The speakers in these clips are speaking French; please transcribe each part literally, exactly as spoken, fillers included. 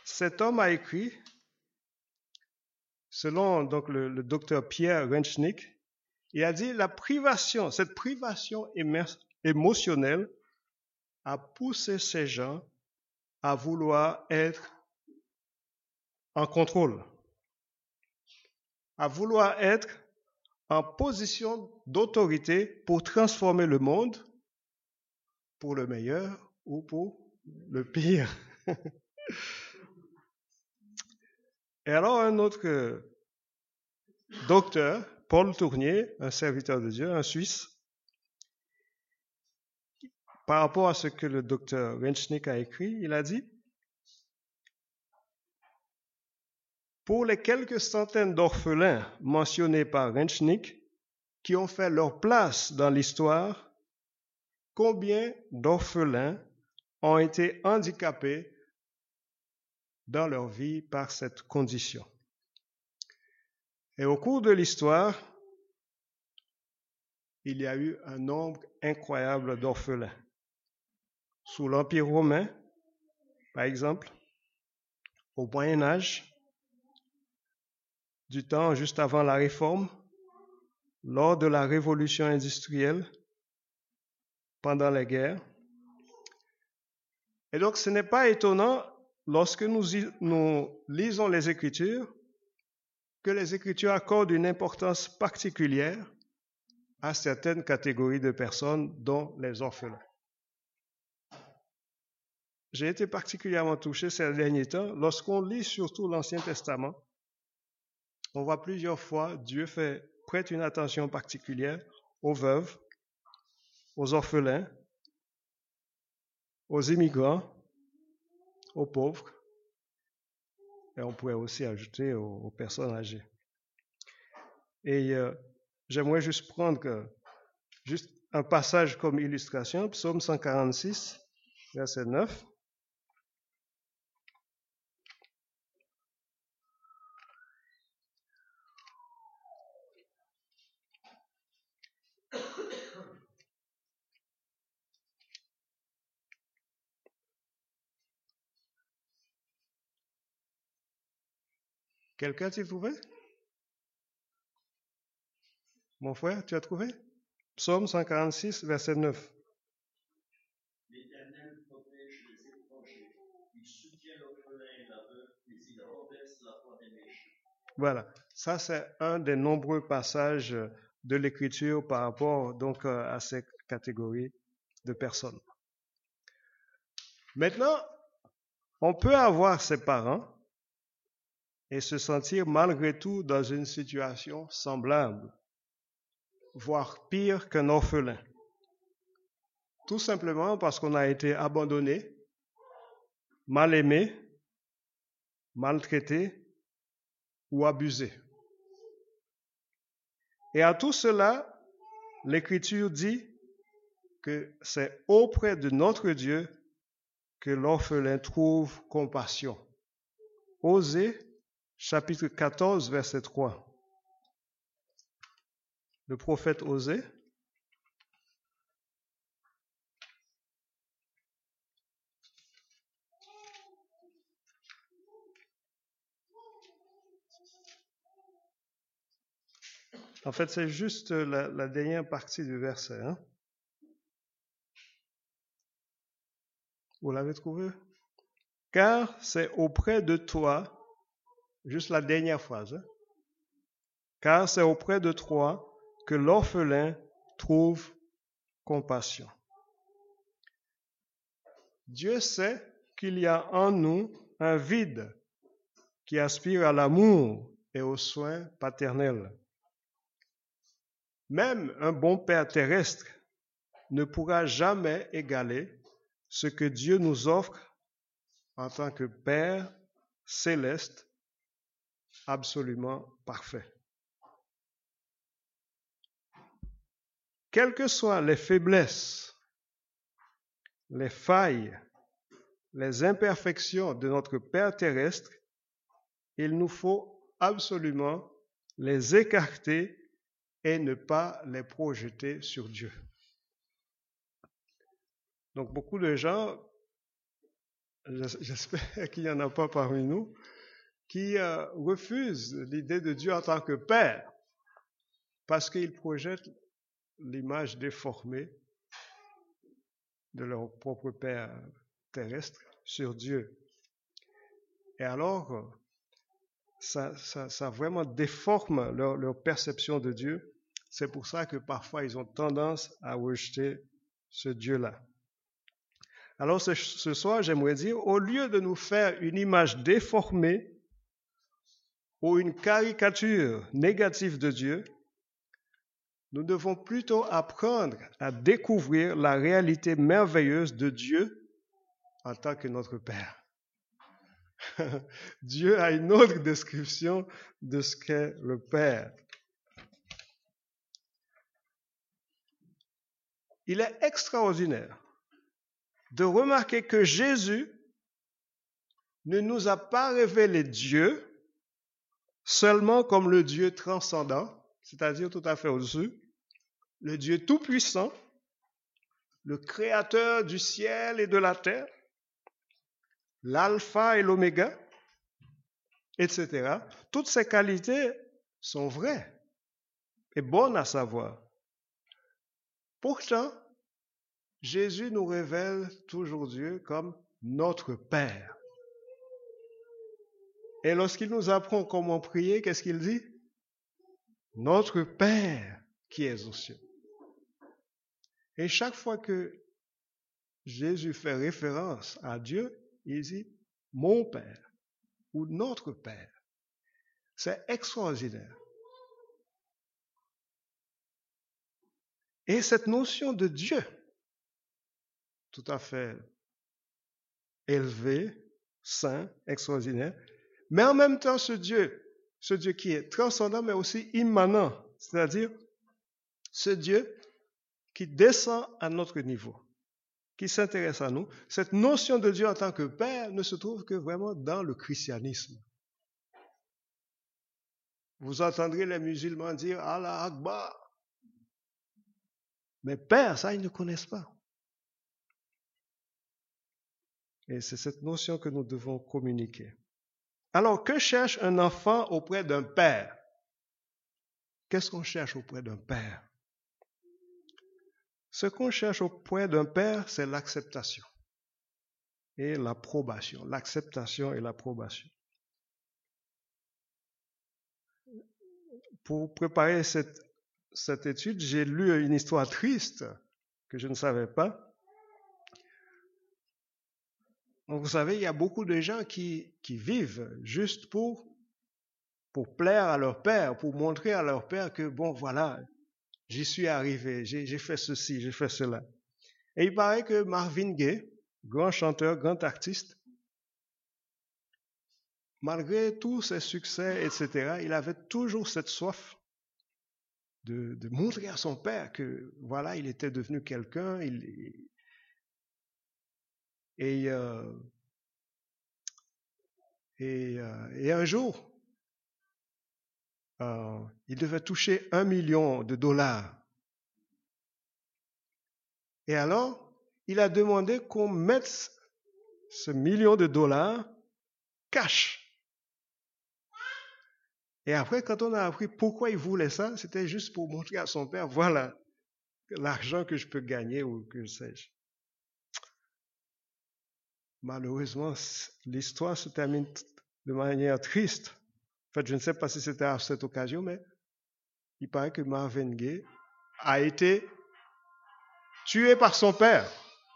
cet homme a écrit, selon donc le, le docteur Pierre Renchnik, il a dit la privation, cette privation émotionnelle a poussé ces gens à vouloir être en contrôle, à vouloir être en position d'autorité pour transformer le monde pour le meilleur ou pour le pire. Et alors un autre docteur, Paul Tournier, un serviteur de Dieu, un Suisse, par rapport à ce que le docteur Renchnik a écrit, il a dit pour les quelques centaines d'orphelins mentionnés par Renchnik qui ont fait leur place dans l'histoire, combien d'orphelins ont été handicapés dans leur vie par cette condition? Et au cours de l'histoire, il y a eu un nombre incroyable d'orphelins. Sous l'Empire romain, par exemple, au Moyen Âge, du temps juste avant la Réforme, lors de la Révolution industrielle, pendant les guerres. Et donc ce n'est pas étonnant, lorsque nous, nous lisons les Écritures, que les Écritures accordent une importance particulière à certaines catégories de personnes, dont les orphelins. J'ai été particulièrement touché ces derniers temps. Lorsqu'on lit surtout l'Ancien Testament, on voit plusieurs fois Dieu fait, prête une attention particulière aux veuves, aux orphelins, aux immigrants, aux pauvres, et on pourrait aussi ajouter aux, aux personnes âgées. Et euh, j'aimerais juste prendre que, juste un passage comme illustration, Psaume cent quarante-six, verset neuf. Quelqu'un t'y trouvé? Mon frère, tu as trouvé? Psaume cent quarante-six, verset neuf. L'Éternel protège les étrangers. Il soutient l'orphelin et la veuve, mais il renverse la foi des méchants. Voilà, ça c'est un des nombreux passages de l'Écriture par rapport donc à ces catégories de personnes. Maintenant, on peut avoir ses parents et se sentir malgré tout dans une situation semblable, voire pire qu'un orphelin. Tout simplement parce qu'on a été abandonné, mal aimé, maltraité ou abusé. Et à tout cela, l'Écriture dit que c'est auprès de notre Dieu que l'orphelin trouve compassion. Osée, chapitre quatorze, verset trois. Le prophète Osée. En fait, c'est juste la, la dernière partie du verset. Hein? Vous l'avez trouvé? Car c'est auprès de toi, juste la dernière phrase, hein? Car c'est auprès de toi que l'orphelin trouve compassion. Dieu sait qu'il y a en nous un vide qui aspire à l'amour et aux soins paternels. Même un bon père terrestre ne pourra jamais égaler ce que Dieu nous offre en tant que Père céleste absolument parfait. Quelles que soient les faiblesses, les failles, les imperfections de notre Père terrestre, il nous faut absolument les écarter et ne pas les projeter sur Dieu. Donc beaucoup de gens j'espère qu'il n'y en a pas parmi nous, qui euh, refusent l'idée de Dieu en tant que Père, parce qu'ils projettent l'image déformée de leur propre Père terrestre sur Dieu. Et alors, ça, ça, ça vraiment déforme leur, leur perception de Dieu. C'est pour ça que parfois ils ont tendance à rejeter ce Dieu-là. Alors ce, ce soir, j'aimerais dire, au lieu de nous faire une image déformée ou une caricature négative de Dieu, nous devons plutôt apprendre à découvrir la réalité merveilleuse de Dieu en tant que notre Père. Dieu a une autre description de ce qu'est le Père. Il est extraordinaire de remarquer que Jésus ne nous a pas révélé Dieu seulement comme le Dieu transcendant, c'est-à-dire tout à fait au-dessus, le Dieu tout-puissant, le créateur du ciel et de la terre, l'alpha et l'oméga, et cetera. Toutes ces qualités sont vraies et bonnes à savoir. Pourtant, Jésus nous révèle toujours Dieu comme notre Père. Et lorsqu'il nous apprend comment prier, qu'est-ce qu'il dit? Notre Père qui est aux cieux. Et chaque fois que Jésus fait référence à Dieu, il dit mon Père ou notre Père. C'est extraordinaire. Et cette notion de Dieu, tout à fait élevée, saint, extraordinaire, mais en même temps ce Dieu, ce Dieu qui est transcendant mais aussi immanent, c'est-à-dire ce Dieu qui descend à notre niveau, qui s'intéresse à nous. Cette notion de Dieu en tant que Père ne se trouve que vraiment dans le christianisme. Vous entendrez les musulmans dire Allah Akbar. Mais Père, ça, ils ne connaissent pas. Et c'est cette notion que nous devons communiquer. Alors, que cherche un enfant auprès d'un père? Qu'est-ce qu'on cherche auprès d'un père? Ce qu'on cherche auprès d'un père, c'est l'acceptation et l'approbation. L'acceptation et l'approbation. Pour préparer cette, cette étude, j'ai lu une histoire triste que je ne savais pas. Donc, vous savez, il y a beaucoup de gens qui, qui vivent juste pour, pour plaire à leur père, pour montrer à leur père que, bon, voilà, j'y suis arrivé, j'ai, j'ai fait ceci, j'ai fait cela. Et il paraît que Marvin Gaye, grand chanteur, grand artiste, malgré tous ses succès, et cetera, il avait toujours cette soif de, de montrer à son père que, voilà, il était devenu quelqu'un, il, et, euh, et, euh, et un jour, euh, il devait toucher un million de dollars. Et alors, il a demandé qu'on mette ce million de dollars cash. Et après, quand on a appris pourquoi il voulait ça, c'était juste pour montrer à son père, voilà l'argent que je peux gagner ou que sais-je. Malheureusement, l'histoire se termine de manière triste. En fait, je ne sais pas si c'était à cette occasion, mais il paraît que Marvin Gaye a été tué par son père.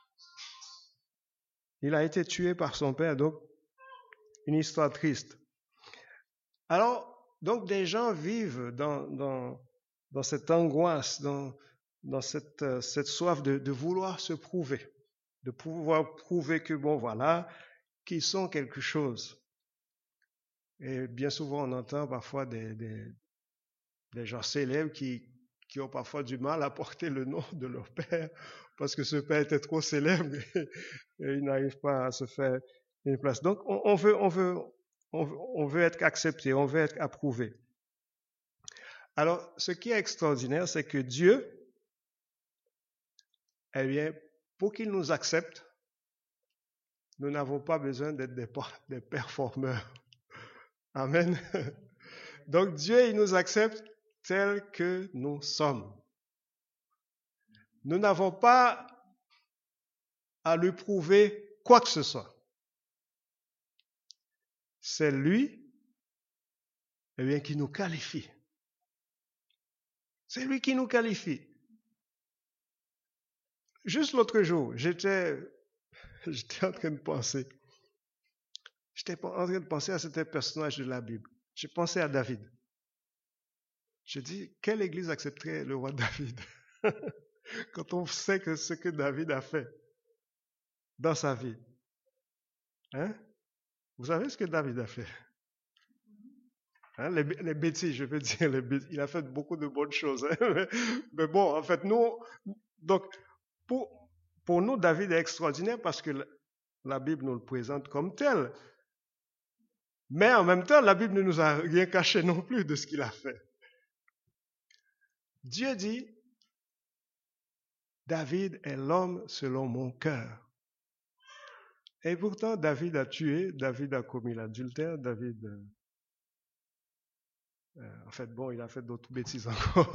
Il a été tué par son père, donc une histoire triste. Alors, donc des gens vivent dans, dans, dans cette angoisse, dans, dans cette, euh, cette soif de, de vouloir se prouver, de pouvoir prouver que, bon, voilà, qu'ils sont quelque chose. Et bien souvent, on entend parfois des, des, des gens célèbres qui, qui ont parfois du mal à porter le nom de leur père parce que ce père était trop célèbre et, et ils n'arrivent pas à se faire une place. Donc, on, on, veut, on, veut, on, veut, on veut être accepté, on veut être approuvé. Alors, ce qui est extraordinaire, c'est que Dieu, eh bien, pour qu'il nous accepte, Nous n'avons pas besoin d'être des, des performeurs. Amen. Donc Dieu, il nous accepte tels que nous sommes. Nous n'avons pas à lui prouver quoi que ce soit. C'est lui, eh bien, qui nous qualifie. C'est lui qui nous qualifie. Juste l'autre jour, j'étais, j'étais en train de penser. J'étais en train de penser à certains personnages de la Bible. J'ai pensé à David. Je dis, quelle église accepterait le roi David? Quand on sait que ce que David a fait dans sa vie. Hein? Vous savez ce que David a fait? Hein? Les, les bêtises, je veux dire, les bêtises. Il a fait beaucoup de bonnes choses. Hein? Mais, mais bon, en fait, nous, donc, pour, pour nous, David est extraordinaire parce que la, la Bible nous le présente comme tel. Mais en même temps, la Bible ne nous a rien caché non plus de ce qu'il a fait. Dieu dit, David est l'homme selon mon cœur. Et pourtant, David a tué, David a commis l'adultère, David... Euh, euh, en fait, bon, il a fait d'autres bêtises encore.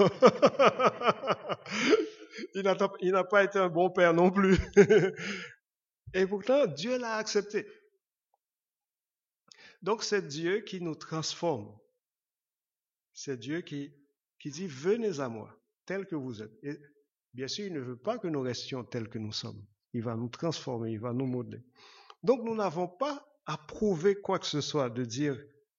il, n'a, il n'a pas été un bon père non plus. Et pourtant, Dieu l'a accepté. Donc, c'est Dieu qui nous transforme. C'est Dieu qui, qui dit, venez à moi, tel que vous êtes. Et bien sûr, il ne veut pas que nous restions tels que nous sommes. Il va nous transformer, il va nous modeler. Donc, nous n'avons pas à prouver quoi que ce soit, de dire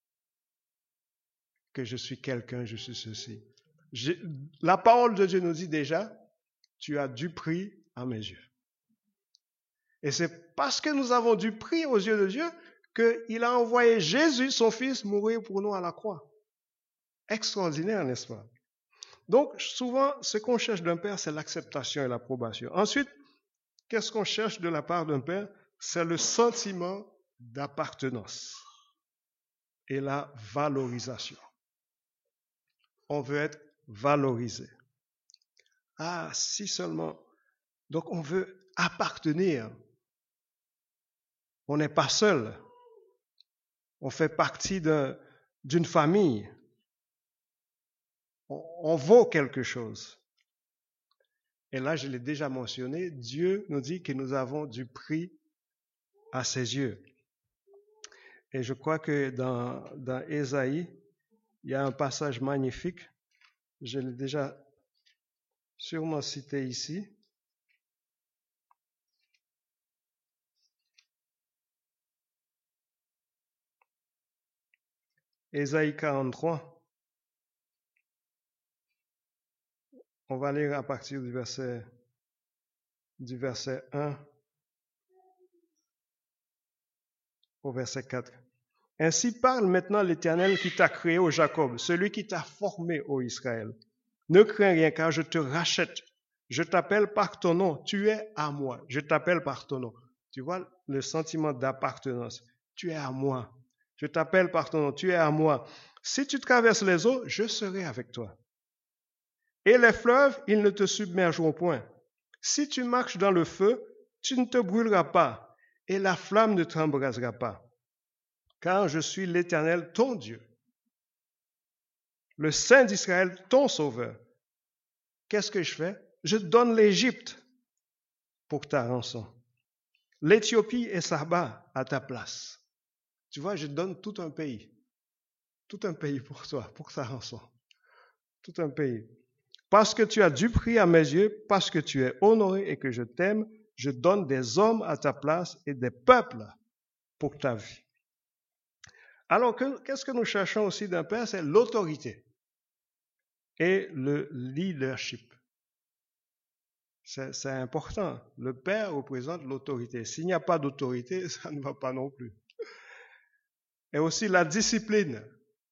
que je suis quelqu'un, je suis ceci. J'ai, la parole de Dieu nous dit déjà, tu as du prix à mes yeux. Et c'est parce que nous avons du prix aux yeux de Dieu qu'il a envoyé Jésus, son fils, mourir pour nous à la croix. Extraordinaire, n'est-ce pas? Donc, souvent, ce qu'on cherche d'un père, c'est l'acceptation et l'approbation. Ensuite, qu'est-ce qu'on cherche de la part d'un père? C'est le sentiment d'appartenance et la valorisation. On veut être valorisé. Ah, si seulement. Donc, on veut appartenir. On n'est pas seul. On fait partie d'un, d'une famille. On, on vaut quelque chose. Et là, je l'ai déjà mentionné, Dieu nous dit que nous avons du prix à ses yeux. Et je crois que dans, dans Ésaïe, il y a un passage magnifique. Je l'ai déjà sûrement cité ici. Ésaïe quarante-trois. On va lire à partir du verset, du verset un au verset quatre. Ainsi parle maintenant l'Éternel qui t'a créé, ô Jacob, celui qui t'a formé, ô Israël. Ne crains rien, car je te rachète. Je t'appelle par ton nom. Tu es à moi. Je t'appelle par ton nom. Tu vois le sentiment d'appartenance. Tu es à moi. Je t'appelle par ton nom. Tu es à moi. Si tu traverses les eaux, je serai avec toi. Et les fleuves, ils ne te submergeront point. Si tu marches dans le feu, tu ne te brûleras pas. Et la flamme ne t'embrasera pas. Car je suis l'Éternel, ton Dieu. Le Saint d'Israël, ton Sauveur. Qu'est-ce que je fais? Je donne l'Égypte pour ta rançon. L'Éthiopie et Saba à ta place. Tu vois, je donne tout un pays. Tout un pays pour toi, pour ta rançon. Tout un pays. Parce que tu as du prix à mes yeux, parce que tu es honoré et que je t'aime, je donne des hommes à ta place et des peuples pour ta vie. Alors, que, qu'est-ce que nous cherchons aussi d'un père? C'est l'autorité et le leadership. C'est, c'est important. Le père représente l'autorité. S'il n'y a pas d'autorité, ça ne va pas non plus. Et aussi la discipline.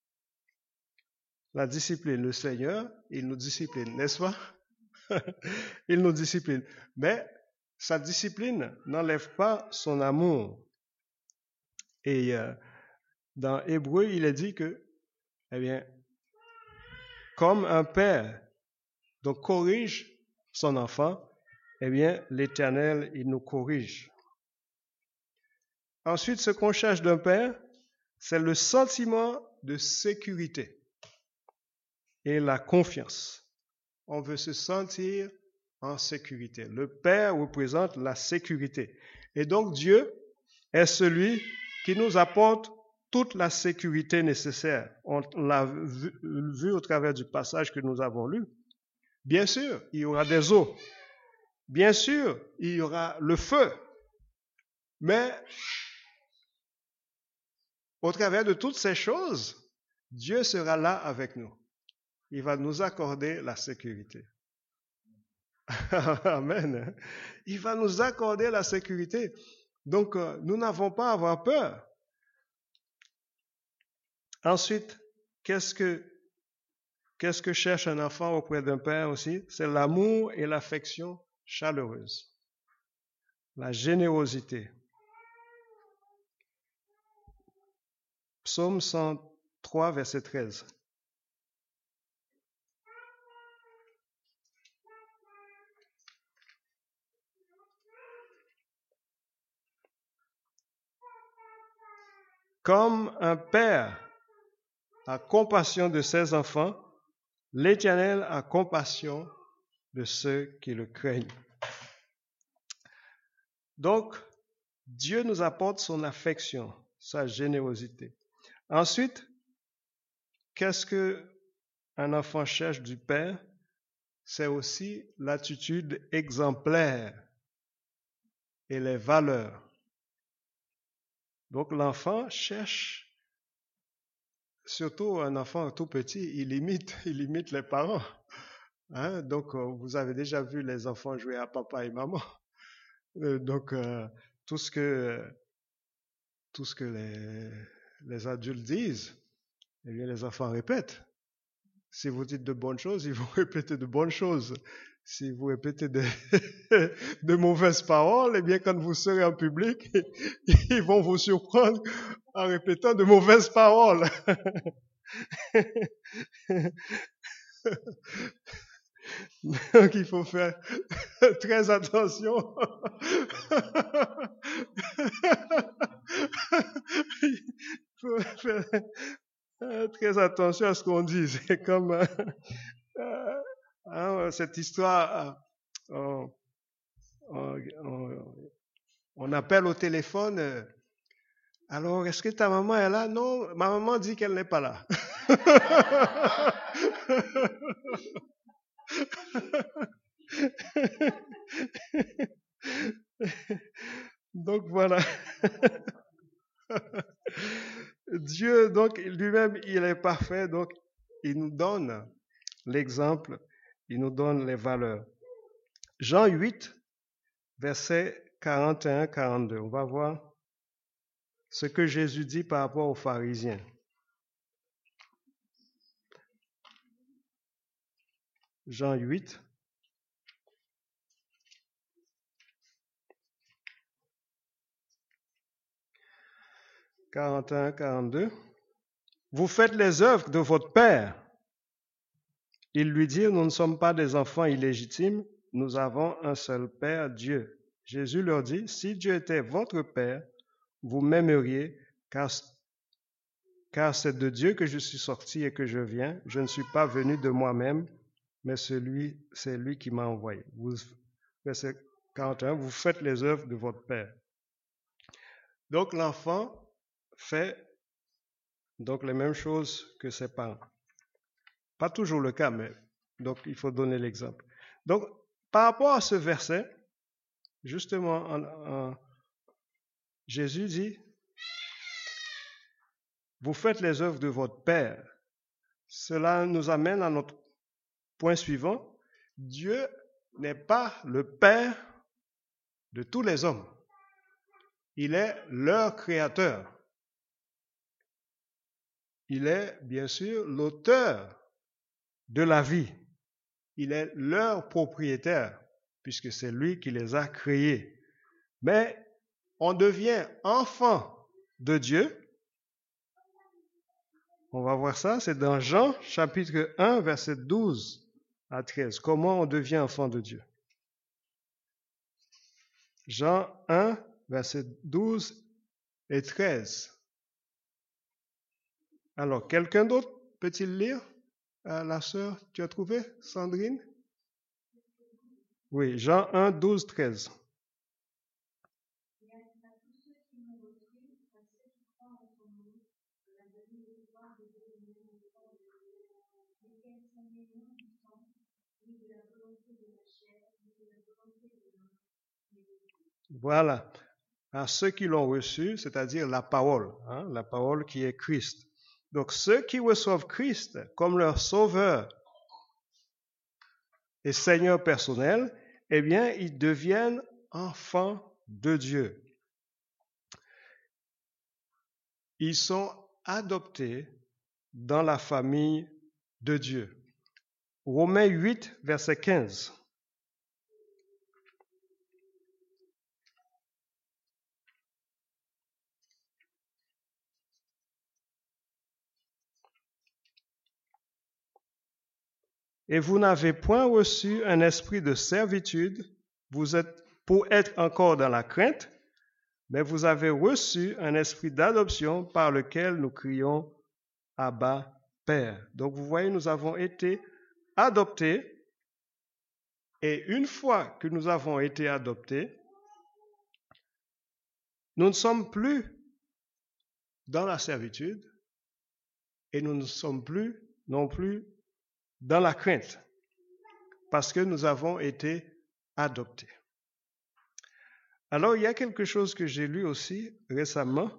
La discipline. Le Seigneur, il nous discipline, n'est-ce pas? Il nous discipline. Mais sa discipline n'enlève pas son amour. Et euh, dans Hébreu, il est dit que, eh bien, comme un père donc corrige son enfant, eh bien, l'Éternel, il nous corrige. Ensuite, ce qu'on cherche d'un père, c'est le sentiment de sécurité et la confiance. On veut se sentir en sécurité. Le père représente la sécurité. Et donc Dieu est celui qui nous apporte toute la sécurité nécessaire. On l'a vu, vu au travers du passage que nous avons lu. Bien sûr, il y aura des eaux. Bien sûr, il y aura le feu. Mais au travers de toutes ces choses, Dieu sera là avec nous. Il va nous accorder la sécurité. Amen. Il va nous accorder la sécurité. Donc, euh, nous n'avons pas à avoir peur. Ensuite, qu'est-ce que, qu'est-ce que cherche un enfant auprès d'un père aussi? C'est l'amour et l'affection chaleureuse. La générosité. Psaume cent trois, verset treize. Comme un père a compassion de ses enfants, l'Éternel a compassion de ceux qui le craignent. Donc, Dieu nous apporte son affection, sa générosité. Ensuite, qu'est-ce que un enfant cherche du père? C'est aussi l'attitude exemplaire et les valeurs. Donc l'enfant cherche, surtout un enfant tout petit, il imite, il imite les parents. Hein? Donc vous avez déjà vu les enfants jouer à papa et maman. Donc euh, tout ce que tout ce que les, les adultes disent, eh bien les enfants répètent. Si vous dites de bonnes choses, ils vont répéter de bonnes choses. Si vous répétez de, de mauvaises paroles, eh bien, quand vous serez en public, ils vont vous surprendre en répétant de mauvaises paroles. Donc, il faut faire très attention. Il faut faire très attention à ce qu'on dit. C'est comme euh, hein, cette histoire. Euh, on, on, on appelle au téléphone. Euh, alors, est-ce que ta maman est là? Non, ma maman dit qu'elle n'est pas là. Donc voilà. Dieu, donc lui-même, il est parfait, donc il nous donne l'exemple, il nous donne les valeurs. Jean huit, versets quarante et un à quarante-deux. On va voir ce que Jésus dit par rapport aux pharisiens. Jean huit. quarante et un à quarante-deux. Vous faites les œuvres de votre Père. Ils lui dirent, nous ne sommes pas des enfants illégitimes, nous avons un seul Père, Dieu. Jésus leur dit, si Dieu était votre Père, vous m'aimeriez, car, car c'est de Dieu que je suis sorti et que je viens. Je ne suis pas venu de moi-même, mais celui, c'est lui qui m'a envoyé. Vous, verset quarante et un, vous faites les œuvres de votre Père. Donc l'enfant fait donc les mêmes choses que ses parents. Pas toujours le cas, mais donc il faut donner l'exemple. Donc, par rapport à ce verset, justement, en, en, Jésus dit, vous faites les œuvres de votre Père. Cela nous amène à notre point suivant. Dieu n'est pas le Père de tous les hommes. Il est leur créateur. Il est, bien sûr, l'auteur de la vie. Il est leur propriétaire, puisque c'est lui qui les a créés. Mais on devient enfant de Dieu. On va voir ça, c'est dans Jean, chapitre un, verset douze à treize. Comment on devient enfant de Dieu? Jean un, verset douze et treize. Alors, quelqu'un d'autre peut-il lire? Euh, la sœur, tu as trouvé, Sandrine? Oui, Jean un, douze, treize. Voilà. À ceux qui l'ont reçu, c'est-à-dire la parole, hein, la parole qui est Christ. Donc ceux qui reçoivent Christ comme leur sauveur et Seigneur personnel, eh bien, ils deviennent enfants de Dieu. Ils sont adoptés dans la famille de Dieu. Romains huit, verset quinze. Et vous n'avez point reçu un esprit de servitude, vous êtes pour être encore dans la crainte, mais vous avez reçu un esprit d'adoption par lequel nous crions Abba, Père. Donc vous voyez, nous avons été adoptés, et une fois que nous avons été adoptés, nous ne sommes plus dans la servitude et nous ne sommes plus non plus dans la crainte, parce que nous avons été adoptés. Alors, il y a quelque chose que j'ai lu aussi récemment.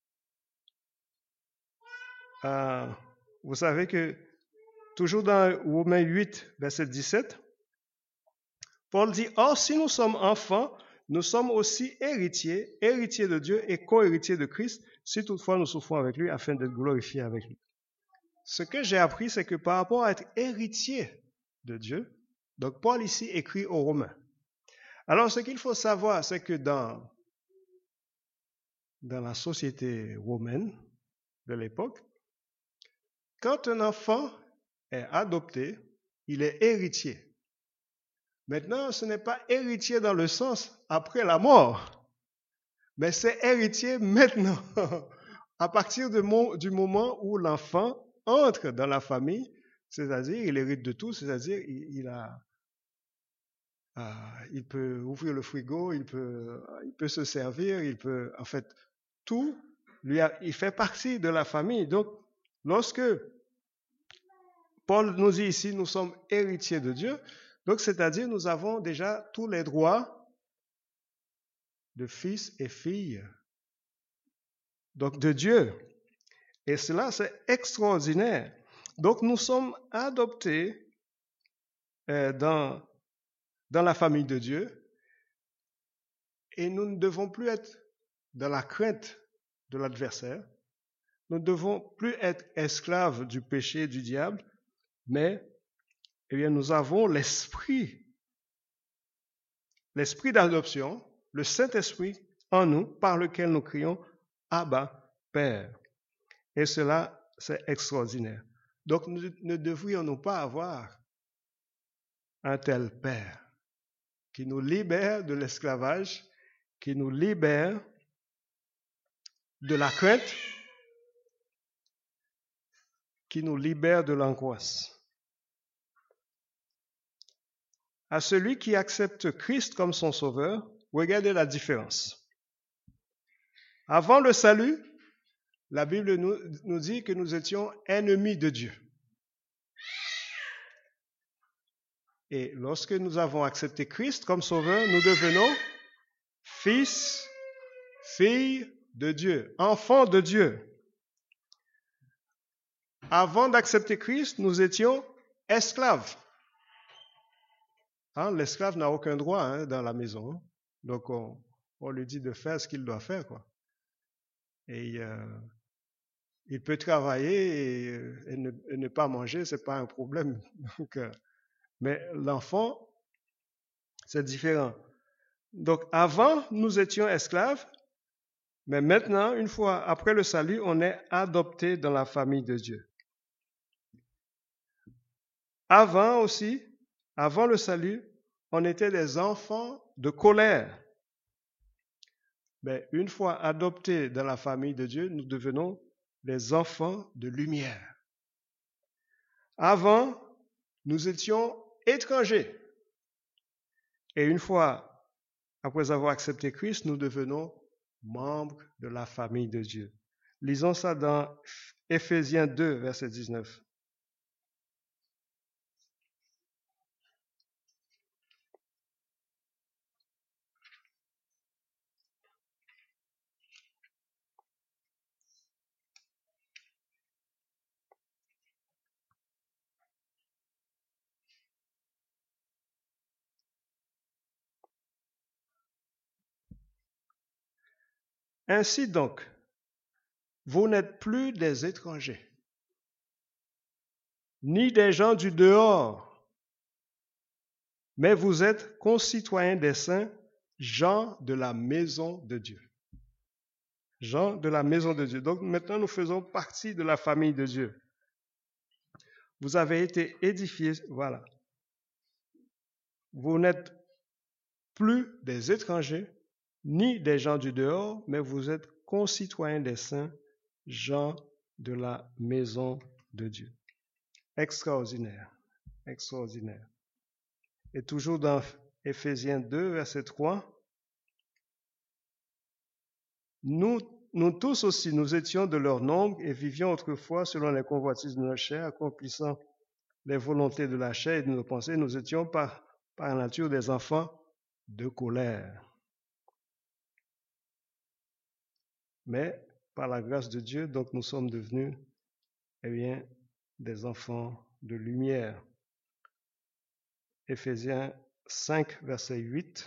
Euh, vous savez que, toujours dans Romains huit, verset dix-sept, Paul dit, « Or, si nous sommes enfants, nous sommes aussi héritiers, héritiers de Dieu et co-héritiers de Christ, si toutefois nous souffrons avec lui afin d'être glorifiés avec lui. » Ce que j'ai appris, c'est que par rapport à être héritier de Dieu, donc Paul ici écrit aux Romains. Alors, ce qu'il faut savoir, c'est que dans, dans la société romaine de l'époque, quand un enfant est adopté, il est héritier. Maintenant, ce n'est pas héritier dans le sens après la mort, mais c'est héritier maintenant, à partir de mon, du moment où l'enfant entre dans la famille, c'est-à-dire il hérite de tout, c'est-à-dire il, il a Euh, il peut ouvrir le frigo, il peut, il peut se servir, il peut, en fait, tout, lui a, il fait partie de la famille. Donc, lorsque Paul nous dit ici, nous sommes héritiers de Dieu, donc c'est-à-dire nous avons déjà tous les droits de fils et filles, donc de Dieu. Et cela, c'est extraordinaire. Donc, nous sommes adoptés euh, dans dans la famille de Dieu, et nous ne devons plus être dans la crainte de l'adversaire. Nous ne devons plus être esclaves du péché du diable, mais eh bien, nous avons l'esprit, l'esprit d'adoption, le Saint-Esprit en nous, par lequel nous crions Abba, Père. Et cela, c'est extraordinaire. Donc, nous ne devrions-nous pas avoir un tel Père qui nous libère de l'esclavage, qui nous libère de la crainte, qui nous libère de l'angoisse. À celui qui accepte Christ comme son sauveur, regardez la différence. Avant le salut, la Bible nous, nous dit que nous étions ennemis de Dieu. Et lorsque nous avons accepté Christ comme sauveur, nous devenons fils, filles de Dieu, enfants de Dieu. Avant d'accepter Christ, nous étions esclaves. Hein, l'esclave n'a aucun droit hein, dans la maison. Donc, on, on lui dit de faire ce qu'il doit faire, quoi. Et euh, il peut travailler et, et, ne, et ne pas manger, c'est pas un problème. Donc, euh, mais l'enfant, c'est différent. Donc, avant, nous étions esclaves, mais maintenant, une fois après le salut, on est adopté dans la famille de Dieu. Avant aussi, avant le salut, on était des enfants de colère. Mais une fois adoptés dans la famille de Dieu, nous devenons les enfants de lumière. Avant, nous étions étrangers. Et une fois, après avoir accepté Christ, nous devenons membres de la famille de Dieu. Lisons ça dans Éphésiens deux, verset dix-neuf. Ainsi donc, vous n'êtes plus des étrangers, ni des gens du dehors, mais vous êtes concitoyens des saints, gens de la maison de Dieu. Gens de la maison de Dieu. Donc maintenant, nous faisons partie de la famille de Dieu. Vous avez été édifiés, voilà. Vous n'êtes plus des étrangers, ni des gens du dehors, mais vous êtes concitoyens des saints, gens de la maison de Dieu. Extraordinaire, extraordinaire. Et toujours dans Éphésiens deux, verset trois, nous, nous tous aussi, nous étions de leur nombre et vivions autrefois selon les convoitises de notre chair, accomplissant les volontés de la chair et de nos pensées. Nous étions par, par nature des enfants de colère. Mais par la grâce de Dieu, donc nous sommes devenus eh bien, des enfants de lumière. Éphésiens cinq, verset huit.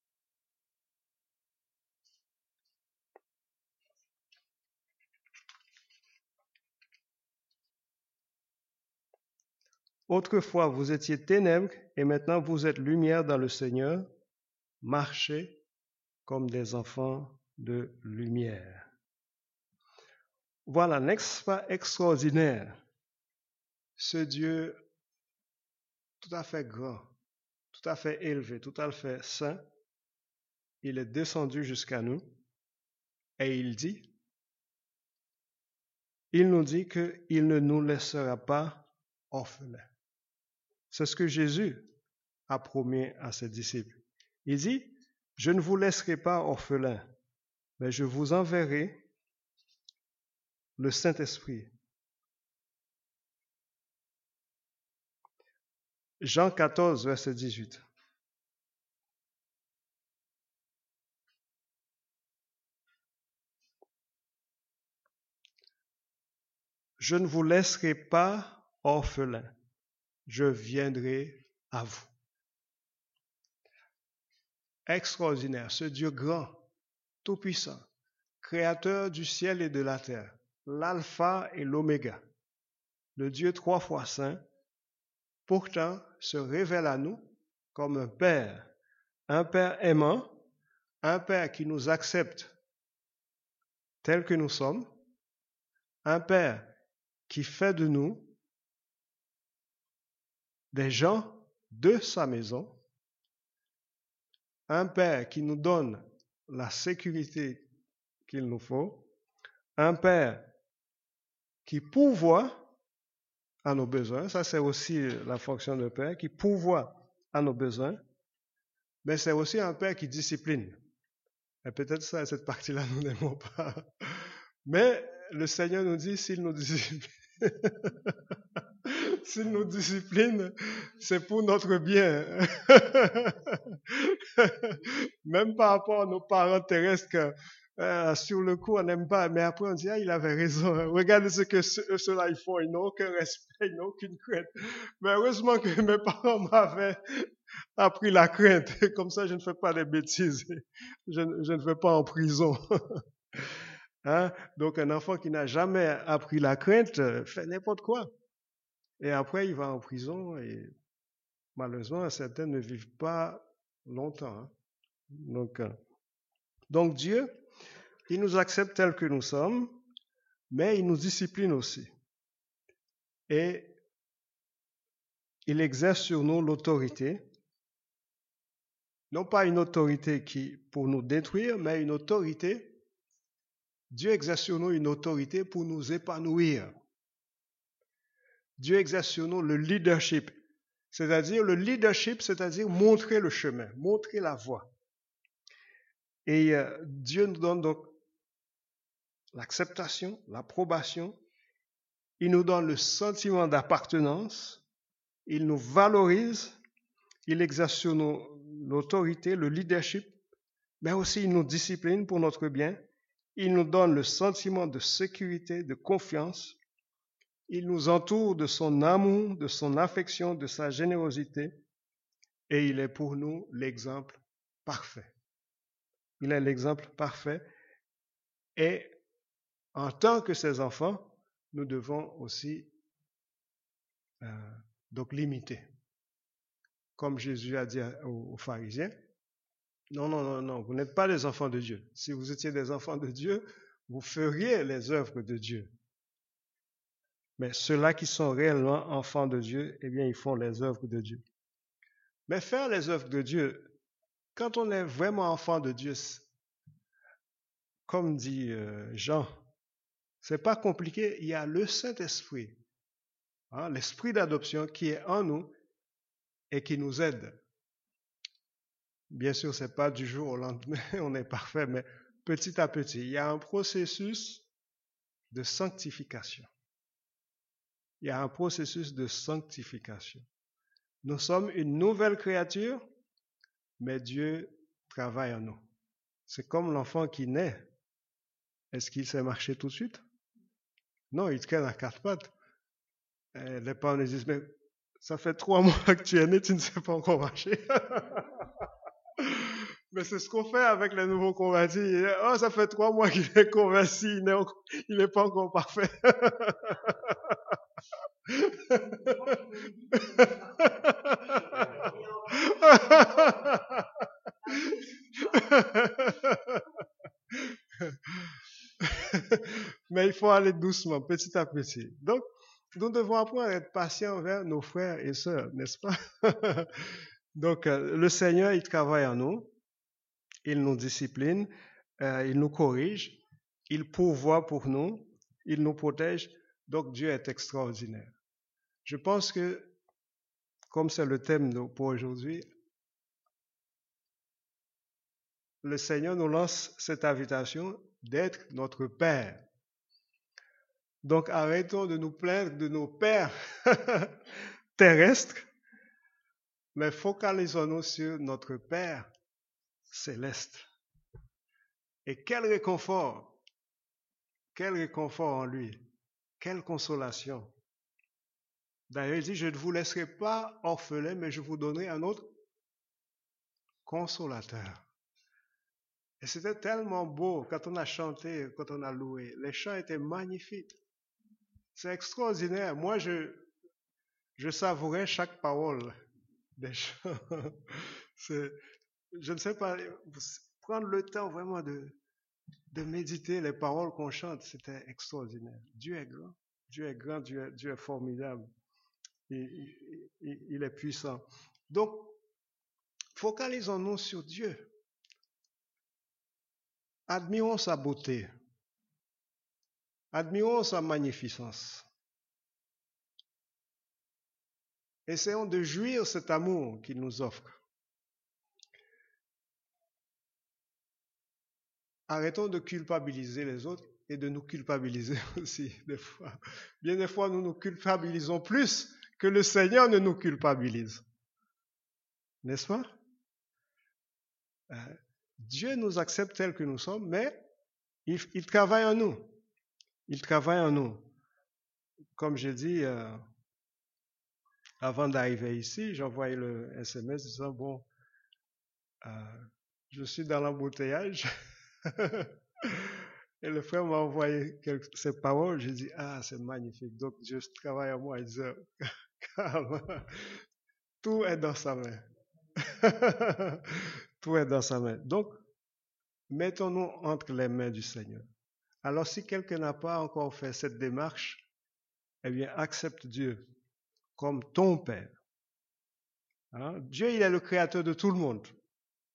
Autrefois, vous étiez ténèbres et maintenant vous êtes lumière dans le Seigneur. Marchez comme des enfants de lumière. Voilà, n'est-ce pas extraordinaire? Ce Dieu tout à fait grand, tout à fait élevé, tout à fait saint, il est descendu jusqu'à nous et il dit, il nous dit qu'il ne nous laissera pas orphelins. C'est ce que Jésus a promis à ses disciples. Il dit, je ne vous laisserai pas orphelins, mais je vous enverrai le Saint-Esprit. Jean quatorze, verset dix-huit. Je ne vous laisserai pas orphelins, je viendrai à vous. Extraordinaire, ce Dieu grand, tout-puissant, créateur du ciel et de la terre, l'alpha et l'oméga, le Dieu trois fois saint, pourtant se révèle à nous comme un Père, un Père aimant, un Père qui nous accepte tels que nous sommes, un Père qui fait de nous des gens de sa maison, un Père qui nous donne la sécurité qu'il nous faut, un Père qui pourvoit à nos besoins, ça c'est aussi la fonction de Père, qui pourvoit à nos besoins, mais c'est aussi un Père qui discipline. Et peut-être ça, cette partie-là, nous n'aimons pas. Mais le Seigneur nous dit, s'il nous discipline, s'il nous discipline, c'est pour notre bien. Même par rapport à nos parents terrestres, euh, sur le coup, on n'aime pas, mais après on dit, ah, il avait raison. Regardez ce que ce, ceux-là ils font, ils n'ont aucun respect, ils n'ont aucune crainte. Mais heureusement que mes parents m'avaient appris la crainte. Comme ça, je ne fais pas des bêtises. Je, je ne vais pas en prison. Hein? Donc, un enfant qui n'a jamais appris la crainte fait n'importe quoi. Et après, il va en prison et malheureusement, certains ne vivent pas longtemps. Hein? Donc, euh, donc, Dieu, il nous accepte tels que nous sommes, mais il nous discipline aussi. Et il exerce sur nous l'autorité, non pas une autorité qui pour nous détruire, mais une autorité. Dieu exerce sur nous une autorité pour nous épanouir. Dieu exerce sur nous le leadership. C'est-à-dire le leadership, c'est-à-dire montrer le chemin, montrer la voie. Et euh, Dieu nous donne donc l'acceptation, l'approbation. Il nous donne le sentiment d'appartenance. Il nous valorise. Il exerce sur nous l'autorité, le leadership, mais aussi il nous discipline pour notre bien. Il nous donne le sentiment de sécurité, de confiance. Il nous entoure de son amour, de son affection, de sa générosité. Et il est pour nous l'exemple parfait. Il est l'exemple parfait. Et en tant que ses enfants, nous devons aussi euh, donc l'imiter. Comme Jésus a dit aux, aux pharisiens, non, non, non, non, vous n'êtes pas des enfants de Dieu. Si vous étiez des enfants de Dieu, vous feriez les œuvres de Dieu. Mais ceux-là qui sont réellement enfants de Dieu, eh bien, ils font les œuvres de Dieu. Mais faire les œuvres de Dieu, quand on est vraiment enfant de Dieu, comme dit euh, Jean, c'est pas compliqué. Il y a le Saint-Esprit, hein, l'esprit d'adoption qui est en nous et qui nous aide. Bien sûr, c'est pas du jour au lendemain, on est parfait, mais petit à petit, il y a un processus de sanctification. Il y a un processus de sanctification. Nous sommes une nouvelle créature, mais Dieu travaille en nous. C'est comme l'enfant qui naît. Est-ce qu'il sait marcher tout de suite? Non, il traîne à quatre pattes. Et les parents nous disent, mais ça fait trois mois que tu es né, tu ne sais pas encore marcher. Mais c'est ce qu'on fait avec les nouveaux convertis. Oh, ça fait trois mois qu'il est converti, il n'est pas encore parfait. Mais il faut aller doucement, petit à petit. Donc, nous devons apprendre à être patients envers nos frères et sœurs, n'est-ce pas? Donc, euh, le Seigneur, il travaille en nous, il nous discipline, euh, il nous corrige, il pourvoit pour nous, il nous protège. Donc, Dieu est extraordinaire. Je pense que, comme c'est le thème pour aujourd'hui, le Seigneur nous lance cette invitation d'être notre Père. Donc arrêtons de nous plaindre de nos pères terrestres, mais focalisons-nous sur notre Père céleste. Et quel réconfort, quel réconfort en lui, quelle consolation. D'ailleurs, il dit, je ne vous laisserai pas orphelins, mais je vous donnerai un autre consolateur. Et c'était tellement beau quand on a chanté, quand on a loué. Les chants étaient magnifiques. C'est extraordinaire. Moi, je, je savourais chaque parole des chants. C'est, je ne sais pas, prendre le temps vraiment de, de méditer les paroles qu'on chante, c'était extraordinaire. Dieu est grand. Dieu est grand, Dieu est, Dieu est formidable. Il, il, il est puissant. Donc, focalisons-nous sur Dieu. Admirons sa beauté. Admirons sa magnificence. Essayons de jouir cet amour qu'il nous offre. Arrêtons de culpabiliser les autres et de nous culpabiliser aussi des fois. Bien des fois, nous nous culpabilisons plus que le Seigneur ne nous culpabilise. N'est-ce pas? Euh, Dieu nous accepte tels que nous sommes, mais il, il travaille en nous. Il travaille en nous. Comme j'ai dit, euh, avant d'arriver ici, j'ai envoyé le S M S disant, bon, euh, je suis dans l'embouteillage. Et le frère m'a envoyé quelques, ces paroles. J'ai dit, ah, c'est magnifique. Donc, Dieu travaille en moi. Il dit, calme. Tout est dans sa main. Tout est dans sa main. Donc, mettons-nous entre les mains du Seigneur. Alors, si quelqu'un n'a pas encore fait cette démarche, eh bien, accepte Dieu comme ton Père. Hein? Dieu, il est le créateur de tout le monde.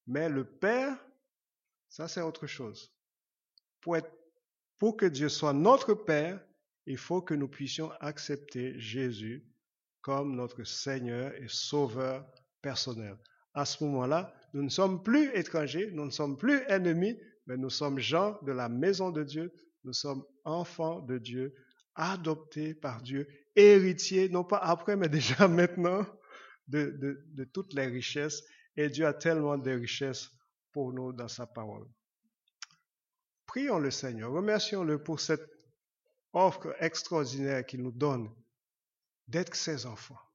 Mais le Père, ça c'est autre chose. Pour, être, pour que Dieu soit notre Père, il faut que nous puissions accepter Jésus comme notre Seigneur et Sauveur personnel. À ce moment-là, nous ne sommes plus étrangers, nous ne sommes plus ennemis, mais nous sommes gens de la maison de Dieu, nous sommes enfants de Dieu, adoptés par Dieu, héritiers, non pas après, mais déjà maintenant, de, de, de toutes les richesses. Et Dieu a tellement de richesses pour nous dans sa parole. Prions le Seigneur, remercions-le pour cette offre extraordinaire qu'il nous donne d'être ses enfants.